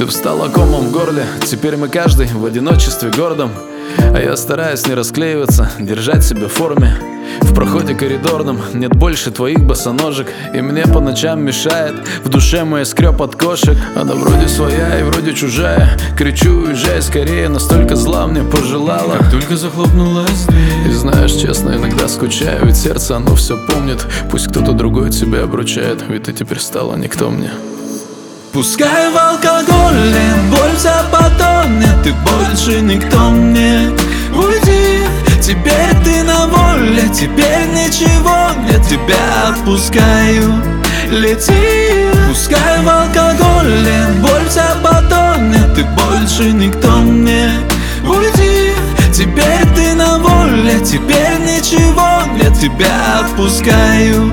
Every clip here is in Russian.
Ты встала комом в горле, теперь мы каждый в одиночестве гордом. А я стараюсь не расклеиваться, держать себя в форме. В проходе коридорном нет больше твоих босоножек, и мне по ночам мешает в душе мой скрёп от кошек. Она вроде своя и вроде чужая, кричу, уезжай скорее, настолько зла мне пожелала, как только захлопнулась дверь. И знаешь, честно, иногда скучаю, ведь сердце оно все помнит. Пусть кто-то другой тебя обручает, ведь ты теперь стала никто мне. Пускай в алкоголе боль вся потонет, ты больше никто мне. Уйди, теперь ты на воле, теперь ничего, я тебя отпускаю. Лети, пускай в алкоголе боль вся потонет, ты больше никто мне. Уйди, теперь ты на воле, теперь ничего, я тебя отпускаю.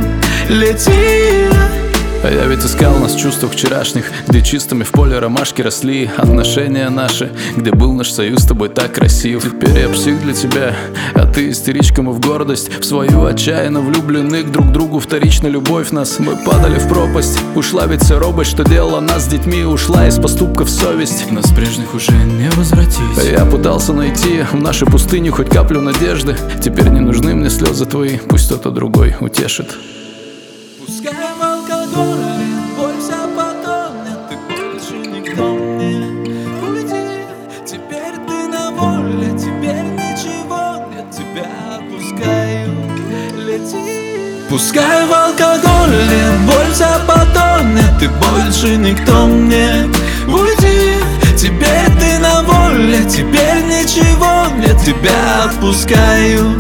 Лети. А я ведь искал нас в чувствах вчерашних, где чистыми в поле ромашки росли. Отношения наши, где был наш союз с тобой так красив. Теперь я псих для тебя, а ты истеричка, мы в гордость. В свою отчаянно влюблены друг к другу, вторично любовь нас. Мы падали в пропасть, ушла ведь вся робость, что делала нас с детьми, ушла из поступков совесть. Нас прежних уже не возвратить. А я пытался найти в нашей пустыне хоть каплю надежды. Теперь не нужны мне слезы твои, пусть кто-то другой утешит. Пускай в алкоголе боль вся потонет, ты больше никто мне. Уйди, теперь ты на воле, теперь ничего, я тебя отпускаю. Лети. Пускай в алкоголе боль вся потонет, ты больше никто мне. Уйди, теперь ты на воле, теперь ничего, я тебя отпускаю.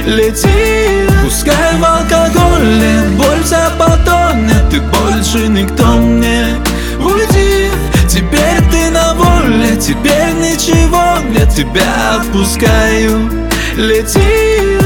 Лети. Пускай в алкоголе боль вся потонет, ты больше никто мне. Уйди, теперь ты на воле, теперь ничего, я тебя отпускаю. Лети.